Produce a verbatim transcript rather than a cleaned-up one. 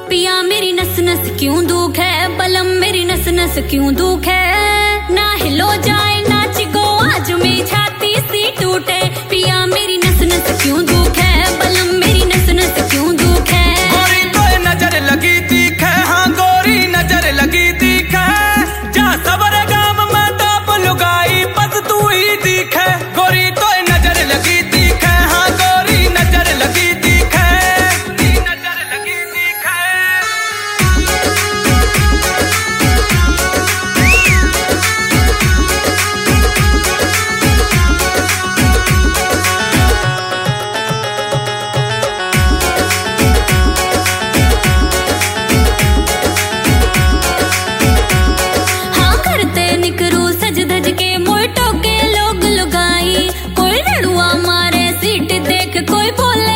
पिया मेरी नस नस क्यों दुख है, बलम मेरी नस नस क्यों दुख है। ना हिलो जाए ना चिको आज में छाती सी टूटे, पिया मेरी नस नस क्यों दुख है, बलम मेरी नस नस क्यों दुख है। गोरी तो नजर लगी दिख है, हाँ गोरी नजर लगी दिख है। जा सबर गाम में ताप लुगाई बस तू ही दिख है। गोरी तो नजर लगी दिख है, हाँ गोरी नजर लगी दिख है। नजर लगी दिख है। हाँ करते निकरू सज धज के मोटो के लोग लुगाई, कोई रड़ुआ मारे सीट देख कोई बोले